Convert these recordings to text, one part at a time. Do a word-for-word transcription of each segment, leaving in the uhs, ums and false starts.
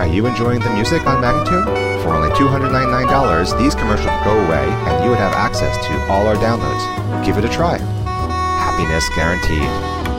Are you enjoying the music on Magnatune? For only two hundred ninety-nine dollars, these commercials would go away and you would have access to all our downloads. Give it a try. Happiness guaranteed.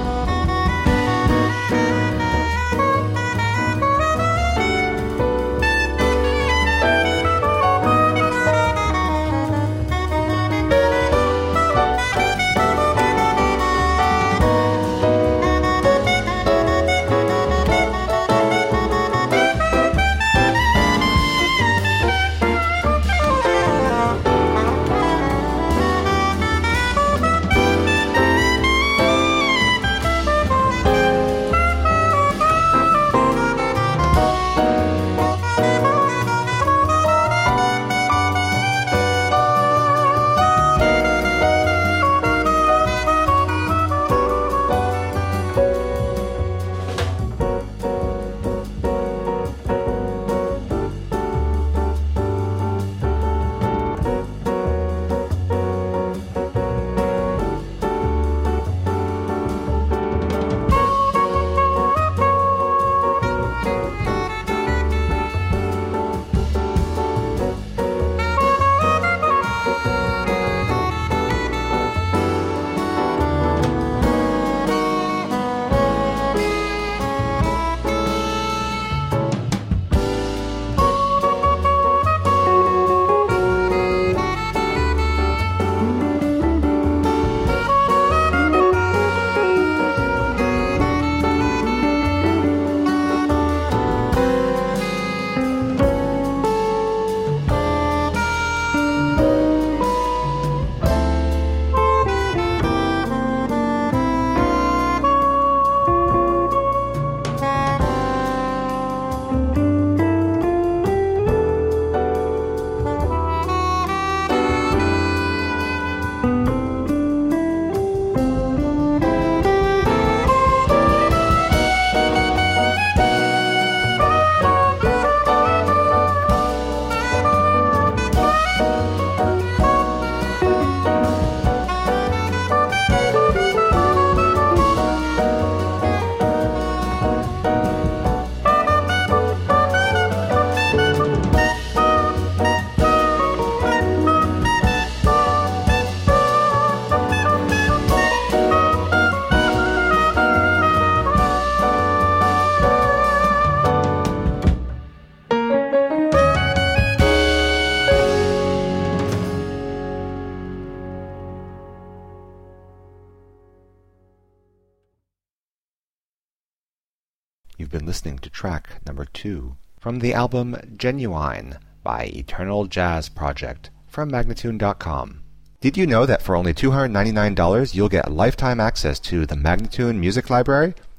You've been listening to track number two from the album Genuine by Eternal Jazz Project from Magnatune dot com. Did you know that for only two hundred ninety-nine dollars you'll get lifetime access to the Magnatune Music Library?